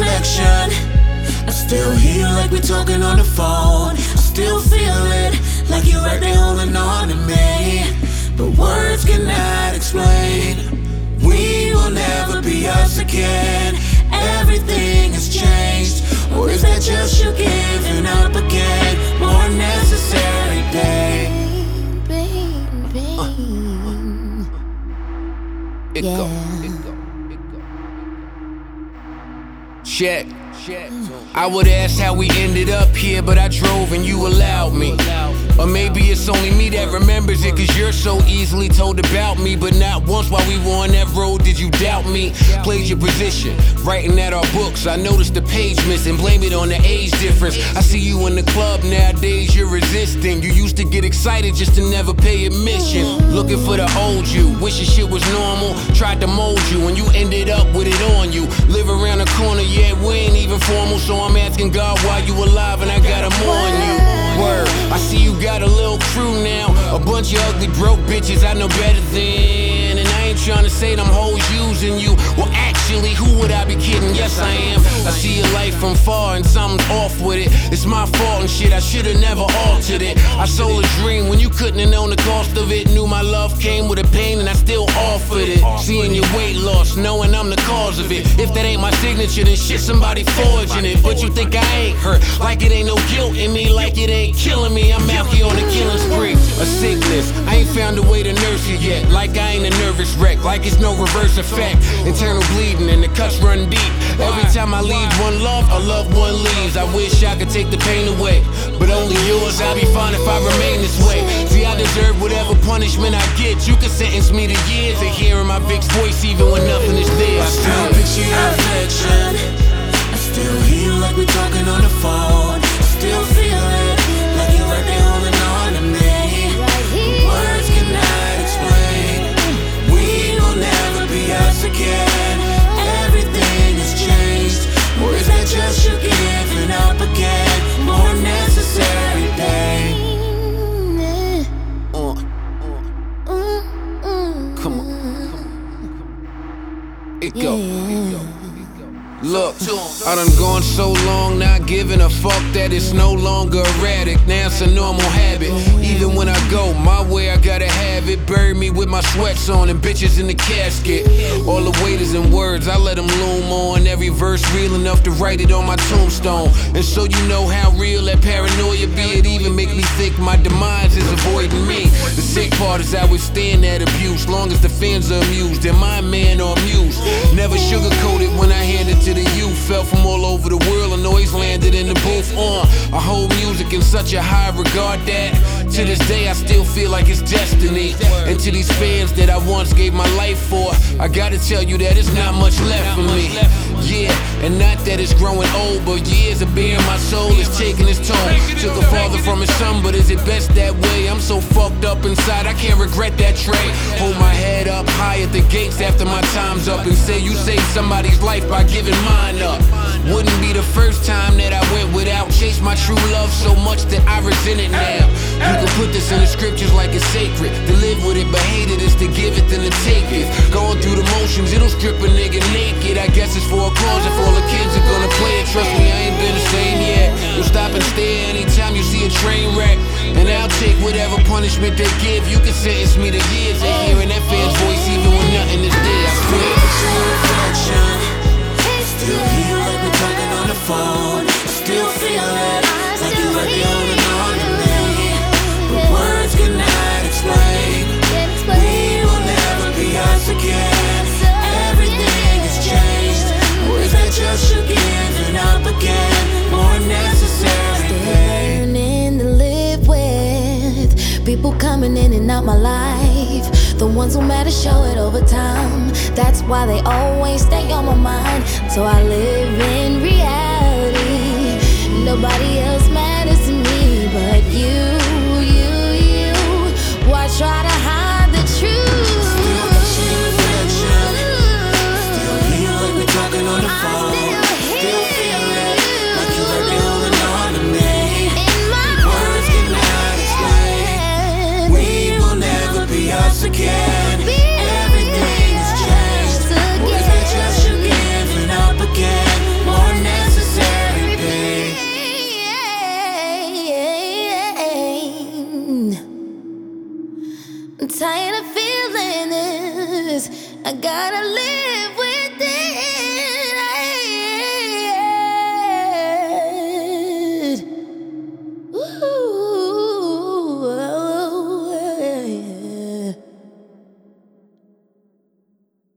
reflection. I still hear you like we're talking on the phone. I still feel it, like you're right there holding on to me. But words cannot explain. We will never be us again. Everything has changed. Or is that just you giving up again? More necessary pain. It go. Check. I would ask how we ended up here, but I drove and you allowed me. Or maybe it's only me that remembers it, cause you're so easily told about me. But not once while we were on that road did you doubt me. Played your position, writing at our books. I noticed the page missing, blame it on the age difference. I see you in the club nowadays, you're resisting. You used to get excited just to never pay admission. Looking for the old you, wishing shit was normal. Tried to mold you and you ended up with it on you. Live around the corner, yeah, we ain't even formal. So I'm asking God why you alive and I gotta mourn you. Word, I see you got a little crew now. A bunch of ugly broke bitches I know better than. And I ain't trying to say them hoes using you. Well actually, who would I be kidding? Yes I am. I see your life from far and something's off with it. It's my fault and shit, I should've never altered it. I sold a dream when you couldn't have known the cost of it. Knew my love came with a pain and I still offered it. Seeing your weight loss, knowing I'm the cause of it. If that ain't my signature, then shit, somebody forging it. But you think I ain't hurt, like it ain't no guilt in me, like it ain't killing me. I'm out here on a killing spree. A sickness, I ain't found a way to nurse it yet. Like I ain't a nervous wreck, like it's no reverse effect. Internal bleeding and the cuts run deep. Every time I leave one love, a loved one leaves. I wish I could take the pain away, but only yours. I'll be fine if I remain this way. See, I deserve whatever punishment I get. You can sentence me to years of hearing my Vic's voice even when nothing is there. I still picture your reflection. I still hear you like we're talking on the phone. I still feel it, like you're right there holding on to me. The words cannot explain. We will never be us again. Everything has changed. Or is that just you giving up again? More necessary pain. Come on. It go. Look, I done gone so long, not giving a fuck that it's no longer erratic. Now it's a normal habit. Even when I go my way, I gotta have it. Bury me with my sweats on and bitches in the casket. All the weight is in words, I let them loom on. Every verse real enough to write it on my tombstone. And so you know how real that paranoia be. It even make me think my demise is avoiding me. The sick part is I withstand that abuse, long as the fans are amused. Am I a man or amused? Never sugarcoat it when I hand it to the youth. Fell from all over the world, a noise landed in the booth. I hold music in such a high regard that to this day I still feel like it's destiny. And to these fans that I once gave my life for, I gotta tell you that it's not much left for me. Yeah, and not that it's growing old, but years of bearing my soul is taking its toll. Took a father from his son, but is it best that way? I'm so fucked up inside, I can't regret that trade. Hold my head up high at the gates after my time's up and say you saved somebody's life by giving mine up. Wouldn't be the first time that I went without. Chased my true love so much that I resent it now. You can put this in the scriptures like it's sacred. To live with it, but hate it is to give it than to take it. Going through the motions, it'll strip a nigga naked. I guess it's for a cause if all the kids are gonna play it. Trust me, I ain't been the same yet. You'll stop and stare anytime you see a train wreck. And I'll take whatever punishment they give. You can sentence me to years of hearing that fan's voice even when nothing is there. I swear. Still hear like we're talking on the phone. Still feel it, like you're right there holding on to me. But words cannot explain. We will never be us again. Everything has changed. Or is that just you giving up again? More necessary pain. Learning to live with people coming in and out my life. The ones who matter show it over time. That's why they always stay on my mind. So I live in reality. Nobody else matters to me but you. Why try to hide the truth? Still picture your reflection. Still hear like we're talking on the phone. Still feel it, like you're right there holding on to me. Words cannot explain. We will never be us again. Everything has changed. Or is that just you giving up again? More I gotta live